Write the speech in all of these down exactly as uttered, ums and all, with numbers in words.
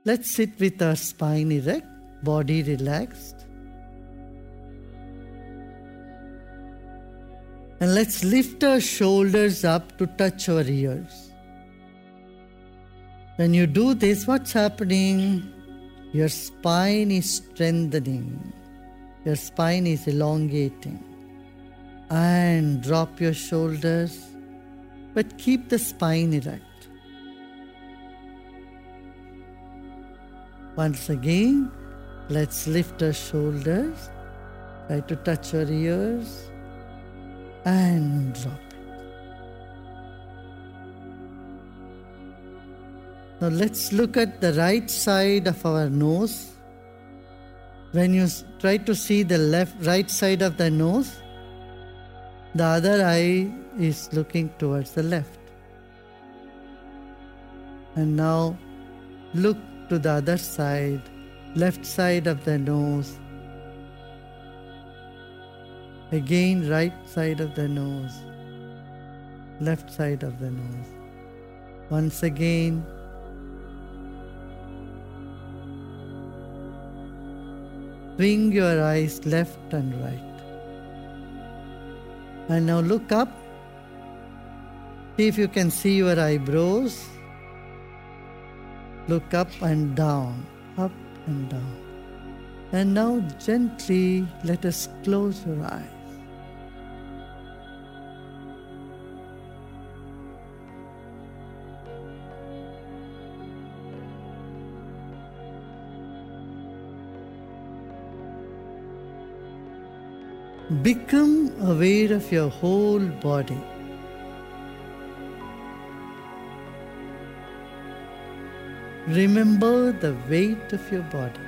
Let's sit with our spine erect, body relaxed. And let's lift our shoulders up to touch our ears. When you do this, what's happening? Your spine is strengthening. Your spine is elongating. And drop your shoulders, but keep the spine erect. Once again, let's lift our shoulders, try to touch our ears, and drop it. Now let's look at the right side of our nose. When you try to see the left, right side of the nose, the other eye is looking towards the left. And now look to the other side, left side of the nose. Again, right side of the nose, left side of the nose. Once again, swing your eyes left and right. And now look up. See if you can see your eyebrows. Look up and down, up and down. And now gently let us close your eyes. Become aware of your whole body. Remember the weight of your body.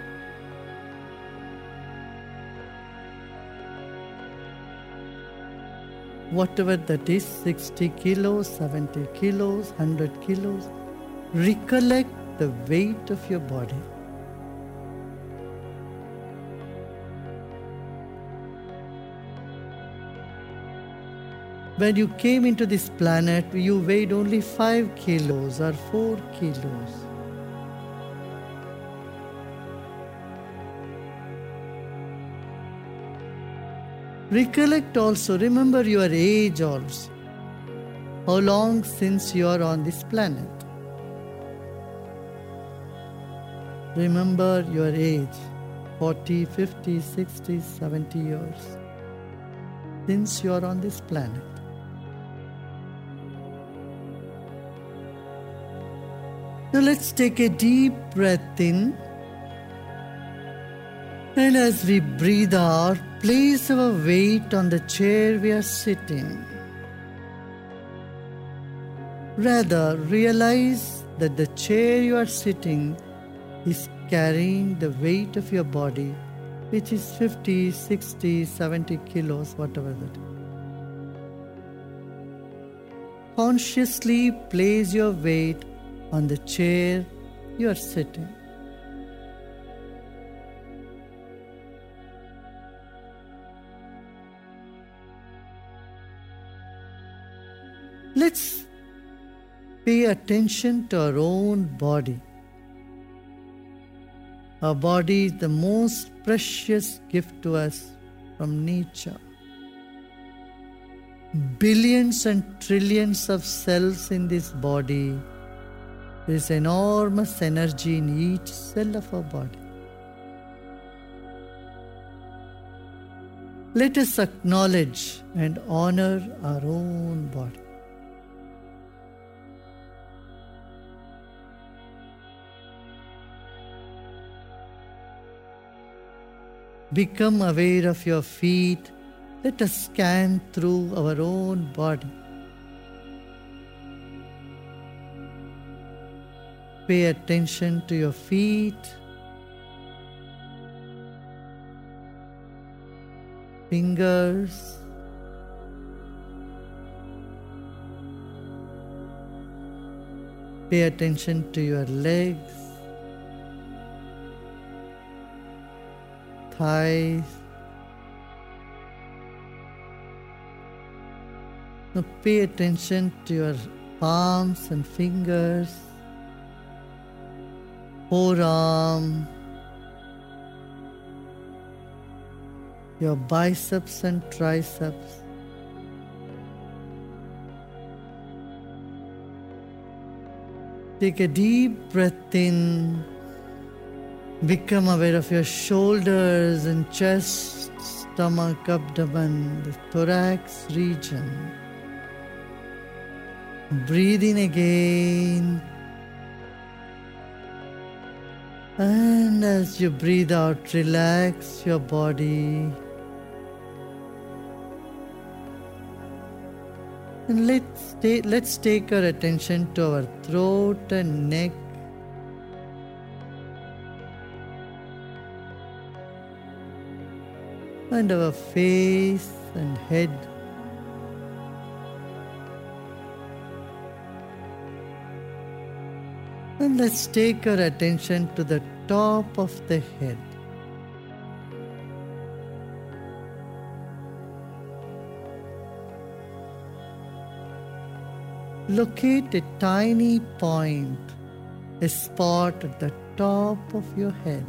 Whatever that is, sixty kilos, seventy kilos, one hundred kilos, recollect the weight of your body. When you came into this planet, you weighed only five kilos or four kilos. Recollect also, remember your age also. How long since you are on this planet? Remember your age, forty, fifty, sixty, seventy years since you are on this planet. Now let's take a deep breath in, and as we breathe out, place our weight on the chair we are sitting. Rather, realize that the chair you are sitting is carrying the weight of your body, which is fifty, sixty, seventy kilos, whatever that is. Consciously place your weight on the chair you are sitting. Let's pay attention to our own body. Our body is the most precious gift to us from nature. Billions and trillions of cells in this body. There is enormous energy in each cell of our body. Let us acknowledge and honor our own body. Become aware of your feet. Let us scan through our own body. Pay attention to your feet, fingers, pay attention to your legs, thighs. Now pay attention to your palms and fingers, forearm, your biceps and triceps. Take a deep breath in. Become aware of your shoulders and chest, stomach, abdomen, the thorax region. Breathe in again. And as you breathe out, relax your body. And let's take, let's take our attention to our throat and neck. And our face and head. And let's take our attention to the top of the head. Locate a tiny point, a spot at the top of your head.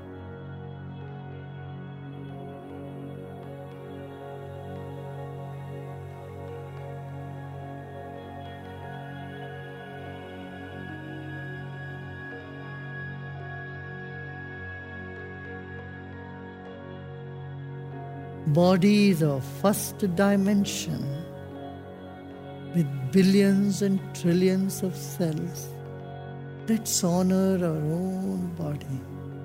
Body is our first dimension with billions and trillions of cells. Let's honor our own body.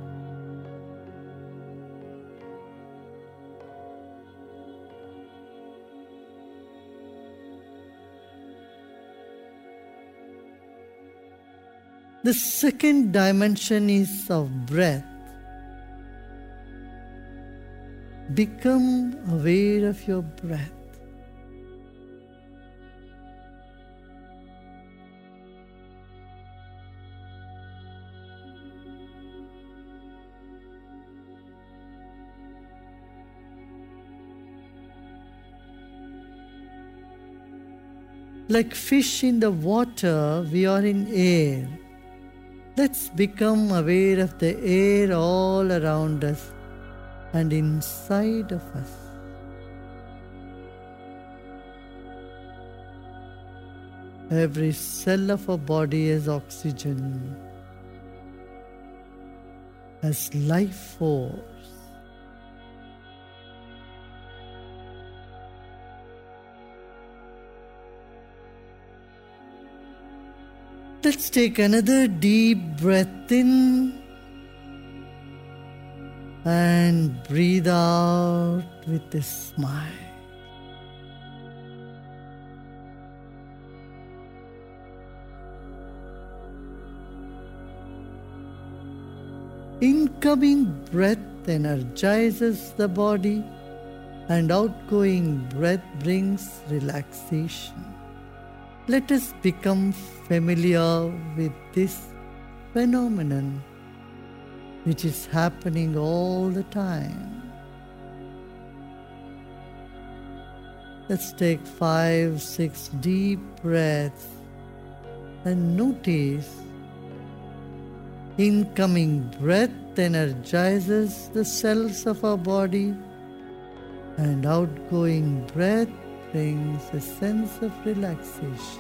The second dimension is of breath. Become aware of your breath. Like fish in the water, we are in air. Let's become aware of the air all around us and inside of us. Every cell of our body has oxygen, has life force. Let's take another deep breath in and breathe out with a smile. Incoming breath energizes the body, and outgoing breath brings relaxation. Let us become familiar with this phenomenon, which is happening all the time. Let's take five, six deep breaths and notice incoming breath energizes the cells of our body, and outgoing breath brings a sense of relaxation.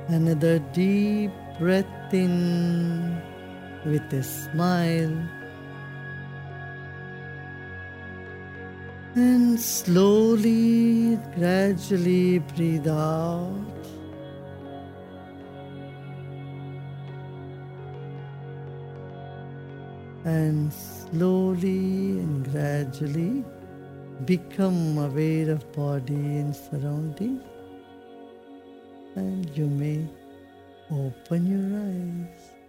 Another deep breath in with a smile. And slowly, gradually breathe out. And slowly and gradually become aware of body and surrounding. And you may open your eyes.